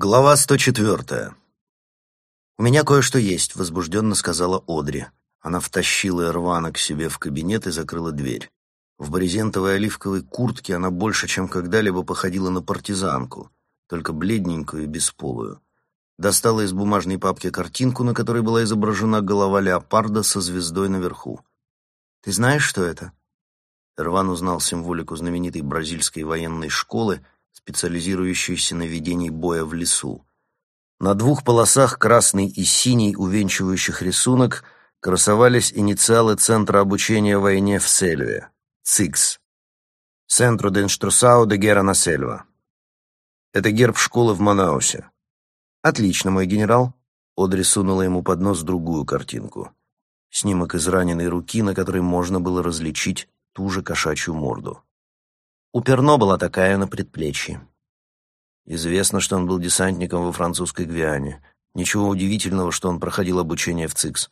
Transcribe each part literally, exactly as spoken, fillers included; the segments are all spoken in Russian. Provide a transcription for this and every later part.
Глава сто четвёртая. «У меня кое-что есть», — возбужденно сказала Одри. Она втащила Эрвана к себе в кабинет и закрыла дверь. В брезентовой оливковой куртке она больше, чем когда-либо походила на партизанку, только бледненькую и бесполую. Достала из бумажной папки картинку, на которой была изображена голова леопарда со звездой наверху. «Ты знаешь, что это?» Эрван узнал символику знаменитой бразильской военной школы, специализирующейся на ведении боя в лесу. На двух полосах, красный и синий, увенчивающих рисунок, красовались инициалы Центра обучения войне в Сельве — ЦИКС. Центро де Инструсау де Герра на Сельва. Это герб школы в Манаусе. «Отлично, мой генерал». Одри сунула ему под нос другую картинку. Снимок израненной руки, на которой можно было различить ту же кошачью морду. У Перно была такая на предплечье. Известно, что он был десантником во французской Гвиане. Ничего удивительного, что он проходил обучение в ЦИКС.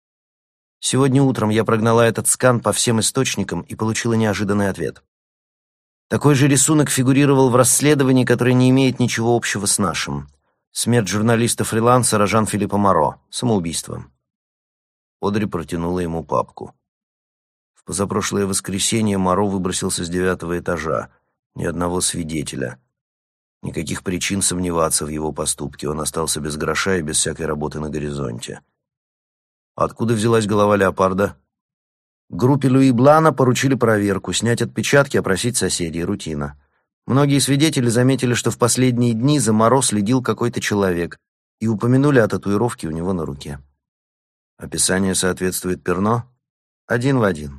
Сегодня утром я прогнала этот скан по всем источникам и получила неожиданный ответ. Такой же рисунок фигурировал в расследовании, которое не имеет ничего общего с нашим. Смерть журналиста-фрилансера Жан-Филиппа Моро. Самоубийство. Одри протянула ему папку. В позапрошлое воскресенье Моро выбросился с девятого этажа. Ни одного свидетеля. Никаких причин сомневаться в его поступке. Он остался без гроша и без всякой работы на горизонте. Откуда взялась голова леопарда? Группе Луи Блана поручили проверку, снять отпечатки, опросить соседей. Рутина. Многие свидетели заметили, что в последние дни за Моро следил какой-то человек, и упомянули о татуировке у него на руке. Описание соответствует Перно? Один в один.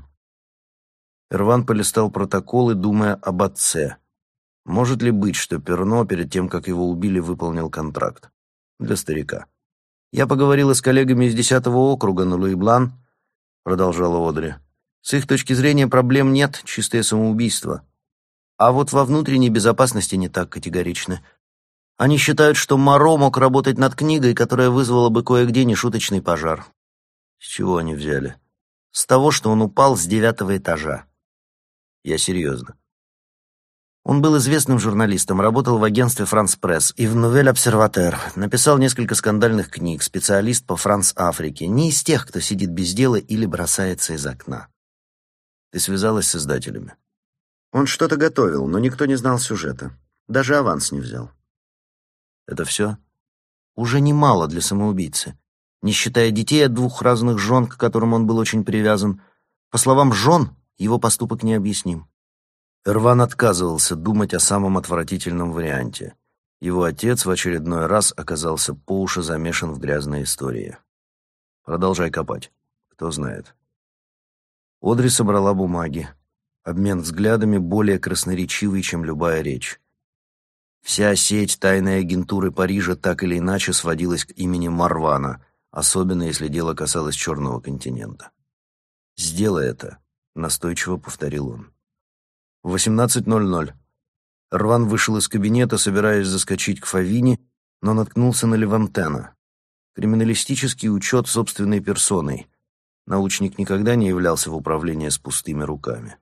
Эрван полистал протоколы, думая об отце. Может ли быть, что Перно, перед тем, как его убили, выполнил контракт? Для старика. «Я поговорила с коллегами из десятого округа на Луи-Блан», — продолжала Одри. «С их точки зрения проблем нет, чистое самоубийство. А вот во внутренней безопасности не так категоричны. Они считают, что Моро мог работать над книгой, которая вызвала бы кое-где нешуточный пожар». «С чего они взяли?» «С того, что он упал с девятого этажа». «Я серьезно». Он был известным журналистом, работал в агентстве «Франс Пресс» и в «Нувель Обсерватер», написал несколько скандальных книг, специалист по Франс-Африке, не из тех, кто сидит без дела или бросается из окна. Ты связалась с издателями? Он что-то готовил, но никто не знал сюжета. Даже аванс не взял. Это все? Уже немало для самоубийцы. Не считая детей от двух разных жен, к которым он был очень привязан. По словам жен, его поступок необъясним. Эрван отказывался думать о самом отвратительном варианте. Его отец в очередной раз оказался по уши замешан в грязной истории. Продолжай копать. Кто знает. Одри собрала бумаги. Обмен взглядами более красноречивый, чем любая речь. Вся сеть тайной агентуры Парижа так или иначе сводилась к имени Марвана, особенно если дело касалось Черного континента. «Сделай это», — настойчиво повторил он. В восемнадцать ноль ноль. Эрван вышел из кабинета, собираясь заскочить к Фавини, но наткнулся на Левантена. Криминалистический учет собственной персоной. Научник никогда не являлся в управление с пустыми руками.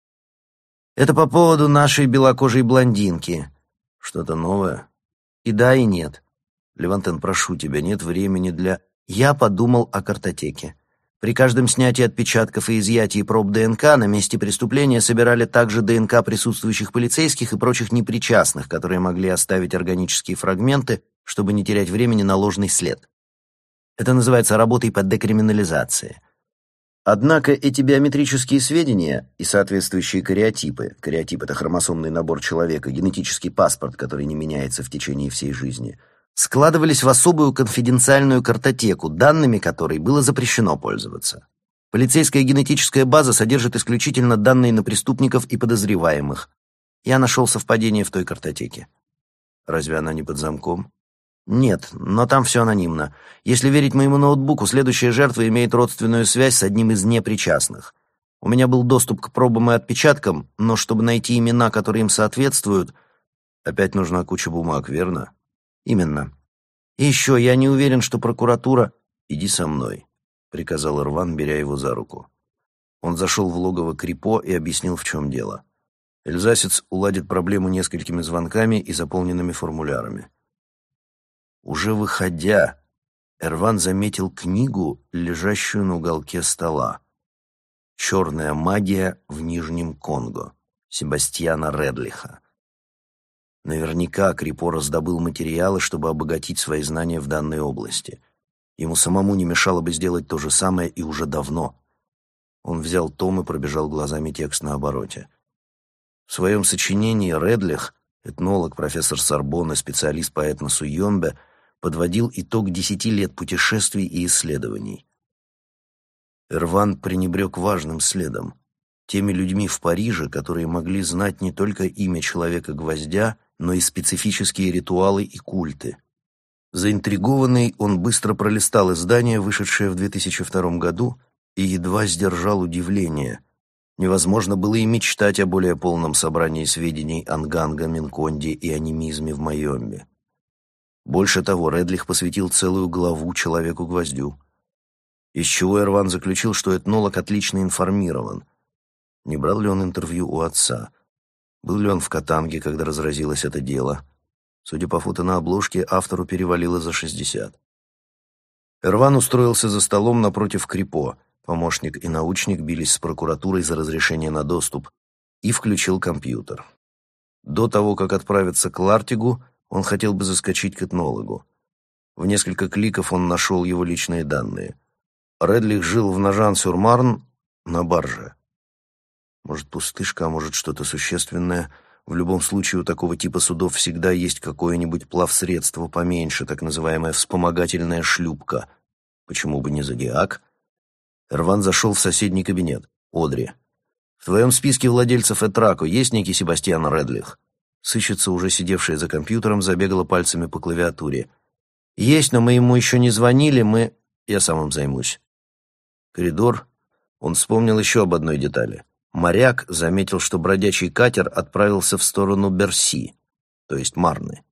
«Это по поводу нашей белокожей блондинки. Что-то новое? И да, и нет. Левантен, прошу тебя, нет времени для...» Я подумал о картотеке. При каждом снятии отпечатков и изъятии проб ДНК на месте преступления собирали также ДНК присутствующих полицейских и прочих непричастных, которые могли оставить органические фрагменты, чтобы не терять времени на ложный след. Это называется работой по декриминализации. Однако эти биометрические сведения и соответствующие кариотипы, кариотип — это хромосомный набор человека, генетический паспорт, который не меняется в течение всей жизни, складывались в особую конфиденциальную картотеку, данными которой было запрещено пользоваться. Полицейская генетическая база содержит исключительно данные на преступников и подозреваемых. Я нашел совпадение в той картотеке. Разве она не под замком? Нет, но там все анонимно. Если верить моему ноутбуку, следующая жертва имеет родственную связь с одним из непричастных. У меня был доступ к пробам и отпечаткам, но чтобы найти имена, которые им соответствуют, опять нужна куча бумаг, верно? Именно. И еще, я не уверен, что прокуратура... «Иди со мной», — приказал Эрван, беря его за руку. Он зашел в логово Крипо и объяснил, в чем дело. Эльзасец уладит проблему несколькими звонками и заполненными формулярами. Уже выходя, Эрван заметил книгу, лежащую на уголке стола. «Черная магия в Нижнем Конго» Себастьяна Редлиха. Наверняка Крипо раздобыл материалы, чтобы обогатить свои знания в данной области. Ему самому не мешало бы сделать то же самое и уже давно. Он взял том и пробежал глазами текст на обороте. В своем сочинении Редлих, этнолог, профессор Сорбонны, специалист по этносу Йомбе, подводил итог десяти лет путешествий и исследований. Эрван пренебрег важным следом. Теми людьми в Париже, которые могли знать не только имя Человека-гвоздя, но и специфические ритуалы и культы. Заинтригованный, он быстро пролистал издание, вышедшее в две тысячи втором году, и едва сдержал удивление. Невозможно было и мечтать о более полном собрании сведений о Нганга, Минконде и анимизме в Майомбе. Больше того, Редлих посвятил целую главу Человеку-гвоздю. Из чего Эрван заключил, что этнолог отлично информирован. Не брал ли он интервью у отца? Был ли он в Катанге, когда разразилось это дело? Судя по фото на обложке, автору перевалило за шестьдесят. Эрван устроился за столом напротив Крипо. Помощник и научник бились с прокуратурой за разрешение на доступ, и включил компьютер. До того, как отправиться к Лартигу, он хотел бы заскочить к этнологу. В несколько кликов он нашел его личные данные. Редлих жил в Ножан-сюр-Марн на барже. Может, пустышка, а может, что-то существенное. В любом случае, у такого типа судов всегда есть какое-нибудь плавсредство поменьше, так называемая вспомогательная шлюпка. Почему бы не зодиак? Эрван зашел в соседний кабинет. Одри. «В твоем списке владельцев Этрако есть некий Себастьян Редлих?» Сыщица, уже сидевшая за компьютером, забегала пальцами по клавиатуре. «Есть, но мы ему еще не звонили, мы...» «Я сам им займусь». Коридор. Он вспомнил еще об одной детали. Моряк заметил, что бродячий катер отправился в сторону Берси, то есть Марны.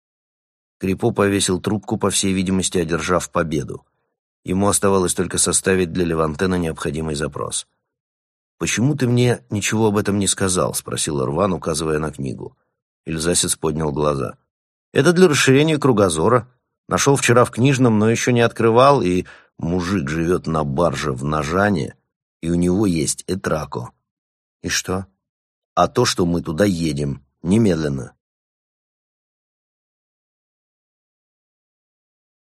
Крипо повесил трубку, по всей видимости, одержав победу. Ему оставалось только составить для Левантена необходимый запрос. «Почему ты мне ничего об этом не сказал?» — спросил Эрван, указывая на книгу. Эльзасец поднял глаза. «Это для расширения кругозора. Нашел вчера в книжном, но еще не открывал, и мужик живет на барже в Ножане, и у него есть Этрако». «И что?» «А то, что мы туда едем. Немедленно».